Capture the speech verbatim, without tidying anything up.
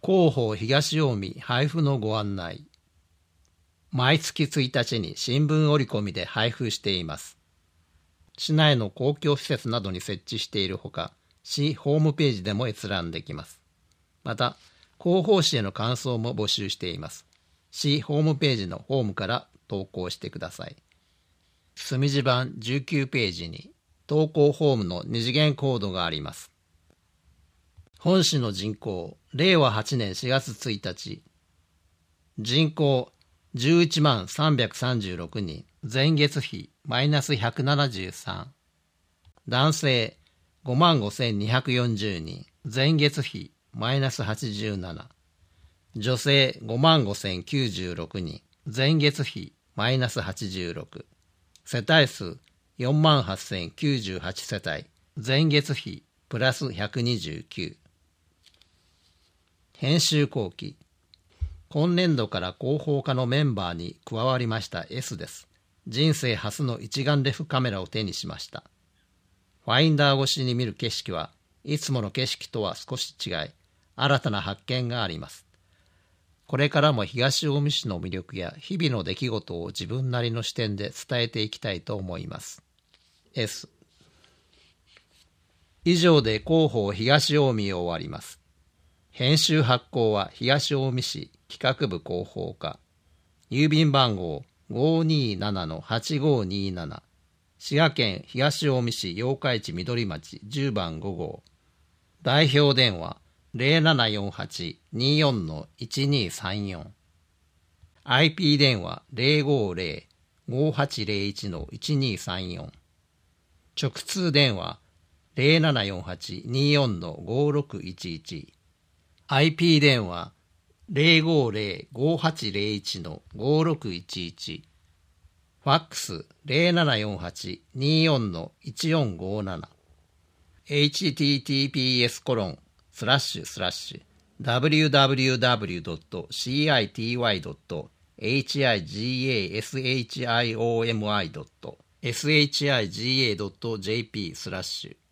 広報東近江配布のご案内。毎月ついたちに新聞折り込みで配布しています。市内の公共施設などに設置しているほか、市ホームページでも閲覧できます。また、広報誌への感想も募集しています。市ホームページのホームから投稿してください。墨字版じゅうきゅうページに投稿フォームの二次元コードがあります。本市の人口、れいわはちねんしがつついたち、人口じゅういちまんさんびゃくさんじゅうろくにん、前月比マイナスひゃくななじゅうさん、男性ごまんごせんにひゃくよんじゅうにん、前月比マイナスはちじゅうなな、女性ごまんごせんきゅうじゅうろくにん、前月比マイナスはちじゅうろく、世帯数よんまんはっせんきゅうじゅうはち世帯、前月比プラスひゃくにじゅうきゅう。編集後期、今年度から広報課のメンバーに加わりました S です。人生初の一眼レフカメラを手にしました。ファインダー越しに見る景色はいつもの景色とは少し違い、新たな発見があります。これからも東近江市の魅力や日々の出来事を自分なりの視点で伝えていきたいと思います。S。以上で広報東近江を終わります。編集発行は東近江市企画部広報課。郵便番号 ごーにーななのはちごーにーなな。滋賀県東近江市八日市緑町じゅうばんごごう。代表電話ゼロななよんはちにーよんのいちにーさんよん。アイピー 電話ゼロごーゼロごーはちゼロいちのいちにーさんよん。直通電話ゼロななよんはちにーよんのごーろくいちいち。アイピー 電話ゼロごーゼロごーはちゼロいちのごーろくいちいち。ファックスゼロななよんはちにーよんのいちよんごーなな。エイチティーティーピーエス コロンスラッシュスラッシュ ダブリューダブリューダブリュードットシーアイティーワイドットエイチアイジーエーエスエイチアイオーエムアイドットシャドットジェーピー スラッシュ